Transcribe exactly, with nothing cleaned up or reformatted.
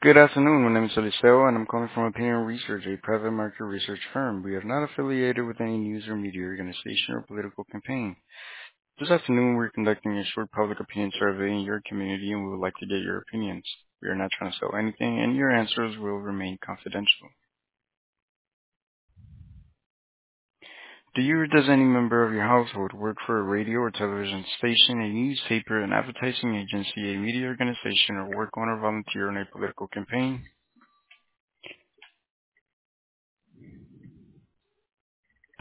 Good afternoon. My name is Eliseo, and I'm calling from Opinion Research, a private market research firm. We are not affiliated with any news or media organization or political campaign. This afternoon, we're conducting a short public opinion survey in your community, and we would like to get your opinions. We are not trying to sell anything, and your answers will remain confidential. Do you or does any member of your household work for a radio or television station, a newspaper, an advertising agency, a media organization, or work on or volunteer in a political campaign?